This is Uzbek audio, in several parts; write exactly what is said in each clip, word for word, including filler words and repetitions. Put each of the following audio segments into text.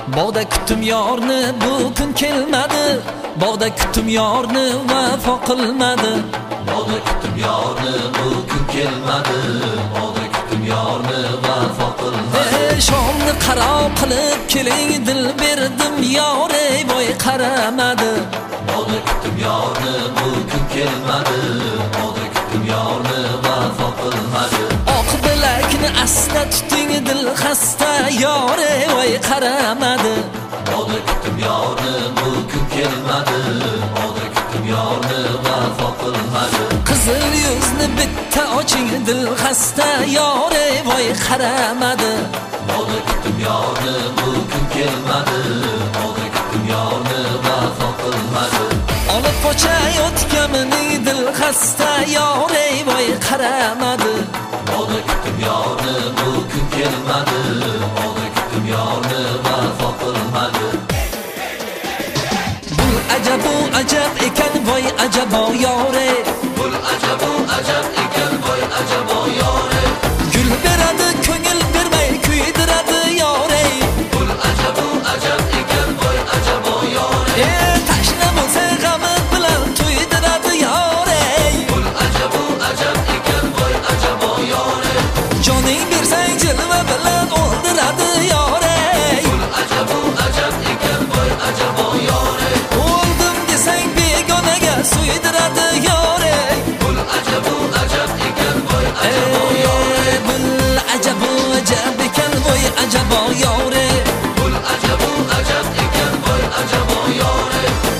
Bog'da kutdim yorni, bu kun kelmadi. Bog'da kutdim yorni, vafo qilmadi. Bog'da kutdim yorni, bu kun kelmadi. Bog'da kutdim yorni, vafo qilmadi. Ey shomni qaro qilib keling, dil berdim yor, ey voy qaramadi. Bog'da kutdim yorni, bu kun kelmadi. Bog'da kutdim yorni, vafo qilmadi. Oq bilakni asla tuting, dil xasta yor, ey voy qaramadi. Bog'da kutdim yorni, bu kun kelmadi. Bog'da kutdim yorni, vafo qilmadi. Qizil yuzni bitta oching, dil xasta yor, ey voy qaramadi. Bog'da kutdim yorni, bu kun kelmadi. Bog'da kutdim yorni, vafo qilmadi. Olib qochayotganimning dil xasta yor, ey voy qaramadi. Bog'da kutdim yorni, bu kun kelmadi. Bog'da kutdim yorni, vafo qilmadi. Bu ajabu ajab ekan, voy ajabo yore. Bu ajabu ajab ekan, voy ajabo yore. Gul beradi, ko'ngil bermay kuydiradi yore. Bu ajabu ajab ekan, voy ajabo yore. E tashna bo'lsa g'ami bilan to'ydiradi yore. Bu ajabu ajab ekan, voy ajabo yore. Joning bersang jilva bilan o'ldiradi yore. Bu ajabu ajab ekan, voy ajabo yore. O'ldim desang begonaga suydiradi yore. Bu ajabu ajab ekan, voy ajabo yore. Bil ajabu ajab ekan, voy ajabo yore. Bu ajabu ajab ekan, voy ajabo yore.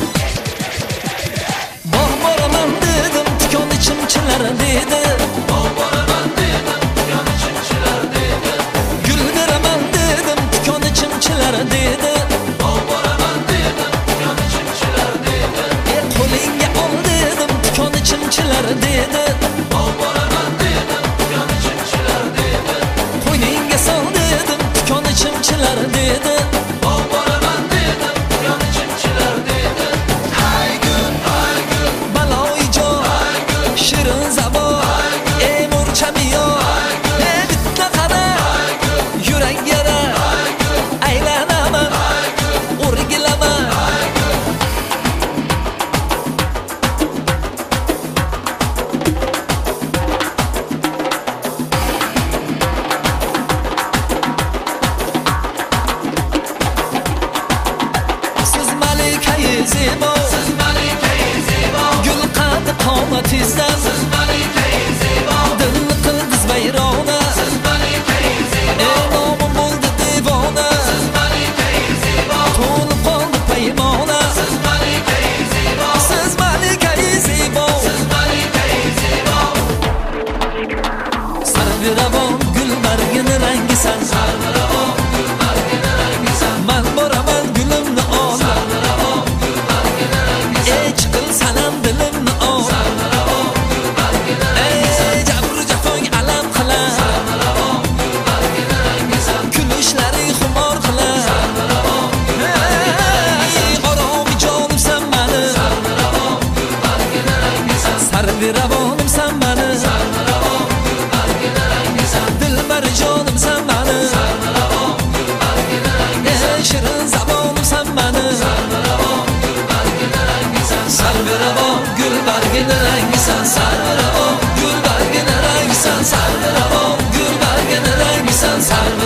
Bog' boraman dedim, tikon chimchilar dedi. Bog' boraman dedim, tikon chimchilar dedi. Gul beraman dedim, tikon chimchilar dedi. Bog' boraman dedim, tikon chimchilar dedi. E qo'lingga ol dedim, tikon chimchilar dedi. Bog' boraman dedim, tikon chimchilar dedi. Qo'yningga sol dedim, tikon chimchilar dedi. Bog' boraman dedim, tikon chimchilar dedi. Hay gul, hay gul, Baloyi jon, shirin zabon, ey murchamiyo. E bitta qara, yurak yara. Aylanaman, o'rgilaman. Siz malikai zebo, siz malikai zebo. gul qad qomatingizdan Siz malikai zebo. dilni qildiz vayrona. Siz malikai zebo. Ey nomim bo'ldi devona. Siz malikai zebo. To'lib qoldi paymona. Siz malikai zebo. Siz malikai zebo, Siz malikai zebo. sarviravon gul bargini rangisan. Sarviravon gul bargini rangisan. Man boraman gulimni ol. Sarviravon gul bargini rangisan. Ey chiqil sanam dilimni ol. Sarviravon gul bargini rangisan. Ey jabru jafoing alam qilar. Sarviravon gul bargini rangisan. Kulishlaring xumor qilar. Sarviravon gul Ey oromi jonimsan mani. Sarviravon gul bargini rangisan. Sarviravonimsan mani. Sarviravon gul bargini rangisan. Dilbar jonimsan mani. Sarviravon gul bargini rangisan. Ey shirin zabonimsan mani. Sarviravon gul bargini rangisan. Sarviravon gul bargini rangisan. Sarviravon gul bargini rangisan. Sarviravon gul bargini rangisan. Sarviravon